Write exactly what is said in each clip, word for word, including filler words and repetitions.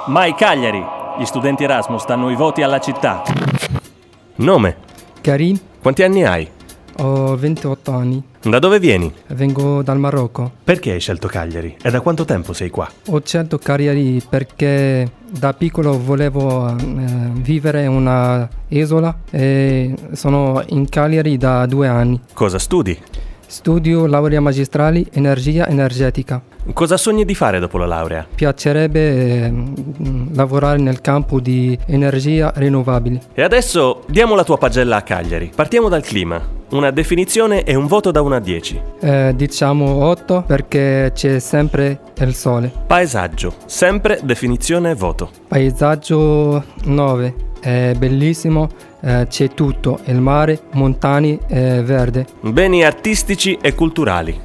Mai Cagliari! Gli studenti Erasmus danno i voti alla città. Nome? Karim. Quanti anni hai? Ho ventotto anni. Da dove vieni? Vengo dal Marocco. Perché hai scelto Cagliari? E da quanto tempo sei qua? Ho scelto Cagliari perché da piccolo volevo eh, vivere in una isola e sono in Cagliari da due anni. Cosa studi? Studio laurea magistrale energia energetica. Cosa sogni di fare dopo la laurea? Piacerebbe eh, lavorare nel campo di energia rinnovabili. E adesso diamo la tua pagella a Cagliari. Partiamo dal clima. Una definizione e un voto da uno a dieci. Eh, diciamo otto perché c'è sempre il sole. Paesaggio. Sempre definizione e voto. Paesaggio nove. È bellissimo, eh, c'è tutto, il mare, montagne, eh, verde. Beni artistici e culturali.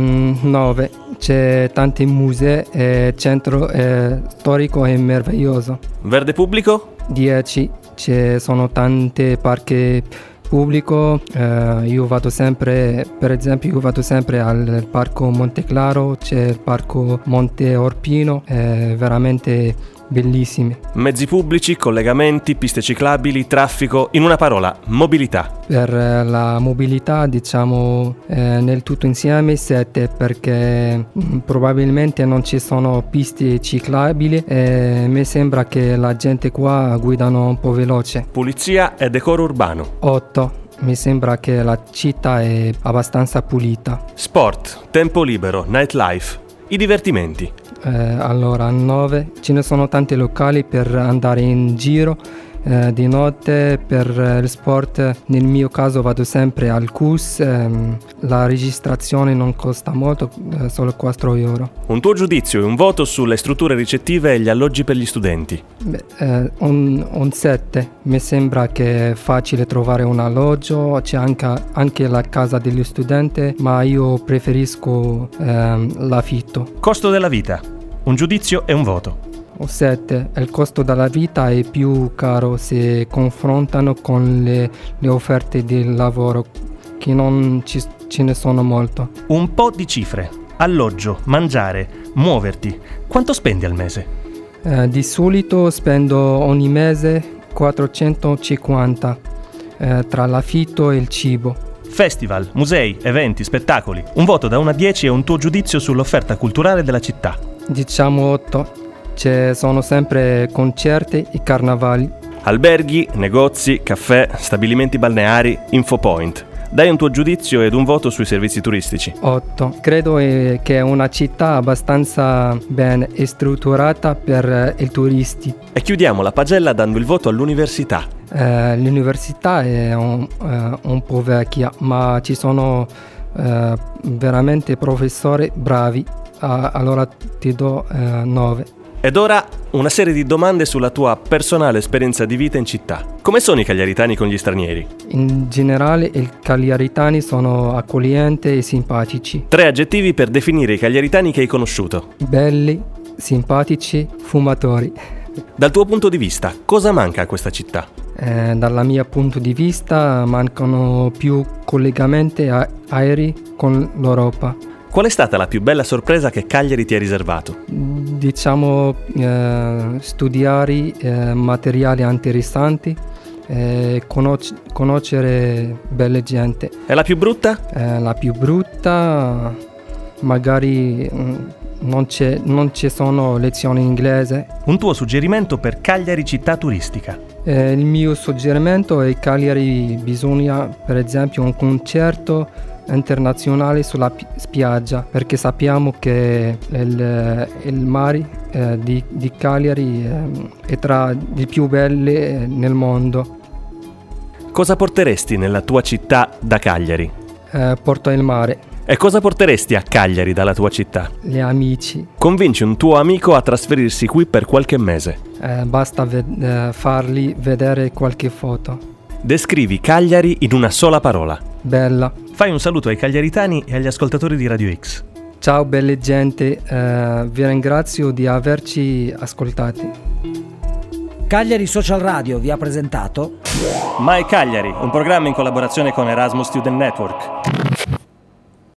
nove. C'è tanti musei, eh, centro eh, storico e meraviglioso. Verde pubblico? dieci. Ci sono tante parchi pubblico, eh, io vado sempre, per esempio io vado sempre al parco Monteclaro, c'è il parco Monte Orpino, è veramente bellissimi. Mezzi pubblici, collegamenti, piste ciclabili, traffico, in una parola, mobilità. Per la mobilità diciamo eh, nel tutto insieme sette perché mh, probabilmente non ci sono piste ciclabili e mi sembra che la gente qua guidano un po' veloce. Pulizia e decoro urbano. otto. Mi sembra che la città è abbastanza pulita. Sport, tempo libero, nightlife, i divertimenti. Eh, allora nove. Ce ne sono tanti locali per andare in giro eh, di notte per eh, il sport. Nel mio caso vado sempre al C U S, ehm, la registrazione non costa molto, eh, solo quattro euro. Un tuo giudizio e un voto sulle strutture ricettive e gli alloggi per gli studenti. Beh, eh, un, un sette. Mi sembra che è facile trovare un alloggio, c'è anche, anche la casa degli studenti, ma io preferisco ehm, l'affitto. Costo della vita. Un giudizio e un voto. sette. Il costo della vita è più caro se confrontano con le, le offerte di lavoro, che non ci, ce ne sono molto. Un po' di cifre. Alloggio, mangiare, muoverti. Quanto spendi al mese? Eh, di solito spendo ogni mese quattrocentocinquanta eh, tra l'affitto e il cibo. Festival, musei, eventi, spettacoli. Un voto da uno a dieci e un tuo giudizio sull'offerta culturale della città. Diciamo otto. Ci sono sempre concerti e carnavali. Alberghi, negozi, caffè, stabilimenti balneari, infopoint. Dai un tuo giudizio ed un voto sui servizi turistici. otto. Credo eh, che è una città abbastanza ben strutturata per eh, i turisti. E chiudiamo la pagella dando il voto all'università. Eh, l'università è un, eh, un po' vecchia, ma ci sono eh, veramente professori bravi. Ah, allora ti do eh, nove. Ed ora una serie di domande sulla tua personale esperienza di vita in città. Come sono i cagliaritani con gli stranieri? In generale i cagliaritani sono accoglienti e simpatici. Tre aggettivi per definire i cagliaritani che hai conosciuto. Belli, simpatici, fumatori. Dal tuo punto di vista, cosa manca a questa città? Eh, dal mio punto di vista mancano più collegamenti a- aerei con l'Europa. Qual è stata la più bella sorpresa che Cagliari ti ha riservato? Diciamo eh, studiare eh, materiali interessanti, eh, conosc- conoscere belle gente. E la più brutta? Eh, la più brutta magari mh, non, c'è, non ci sono lezioni in inglese. Un tuo suggerimento per Cagliari città turistica? Eh, il mio suggerimento è Cagliari bisogna per esempio un concerto internazionale sulla pi- spiaggia, perché sappiamo che il, il mare eh, di, di Cagliari eh, è tra i più belli eh, nel mondo. Cosa porteresti nella tua città da Cagliari? Eh, porto il mare. E cosa porteresti a Cagliari dalla tua città? Gli amici. Convinci un tuo amico a trasferirsi qui per qualche mese. Eh, basta ved- eh, fargli vedere qualche foto. Descrivi Cagliari in una sola parola. Bella. Fai un saluto ai cagliaritani e agli ascoltatori di Radio X. Ciao belle gente, eh, vi ringrazio di averci ascoltati. Cagliari Social Radio vi ha presentato Mai Cagliari, un programma in collaborazione con Erasmus Student Network.